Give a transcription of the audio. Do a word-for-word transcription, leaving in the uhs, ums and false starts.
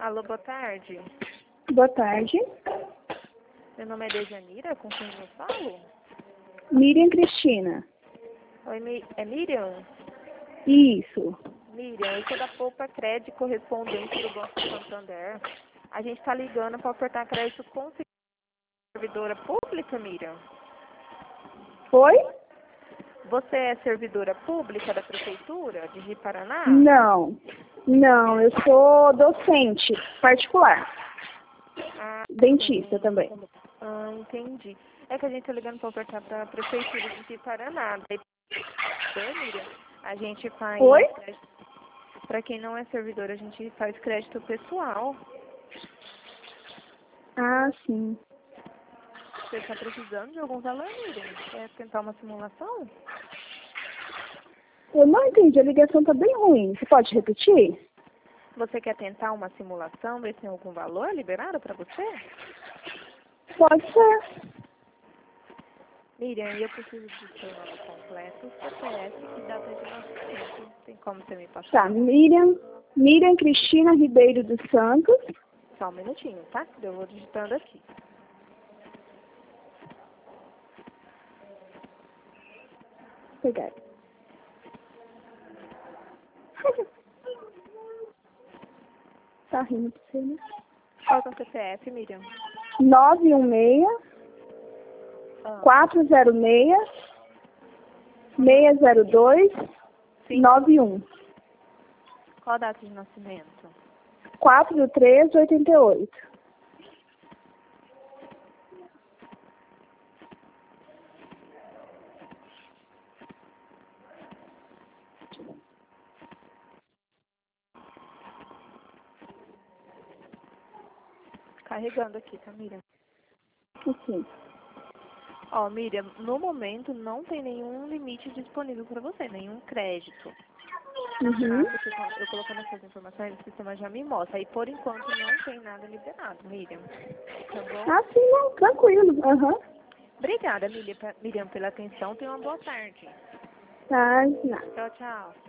Alô, boa tarde. Boa tarde. Meu nome é Dejanira, com quem eu falo? Miriam Cristina. Oi, Mi é Miriam? Isso. Miriam, eu sou da Poupa Crédito, correspondente do Banco Santander. A gente está ligando para ofertar crédito com servidora pública, Miriam? Oi? Você é servidora pública da Prefeitura de Ji-Paraná? Não. Não, eu sou docente particular. Ah, Dentista sim. também. Ah, entendi. É que a gente está ligando para ofertar para a Prefeitura de Ji-Paraná. Daí, Miriam, a gente faz... Oi? Para quem não é servidor, a gente faz crédito pessoal. Ah, sim. Você está precisando de algum valor, Miriam? Quer tentar uma simulação? Eu não entendi, a ligação tá bem ruim. Você pode repetir? Você quer tentar uma simulação, ver se tem algum valor liberado para você? Pode ser. Miriam, eu preciso do seu nome completo, C P F e data de nascimento. Tem como você me passar? Tá, Miriam, Miriam Cristina Ribeiro dos Santos. Só um minutinho, tá? Eu vou digitando aqui. Vou pegar. Tá rindo pra você, né? Qual que é o C P F, Miriam? nove um seis, Ah, quatro zero seis, seis zero dois, sim. nove um. Qual a data de nascimento? quatro de três de oitenta e oito. Carregando aqui, tá, Miriam? Assim. Ó, Miriam, no momento não tem nenhum limite disponível para você, nenhum crédito. Uhum. Tá? Porque quando eu colocando essas informações, o sistema já me mostra. Aí, por enquanto, não tem nada liberado, Miriam. Tá bom? Ah, sim, não, tranquilo. Aham. Obrigada, Miriam, Miriam, pela atenção. Tenha uma boa tarde. Tá, não. Tchau, tchau.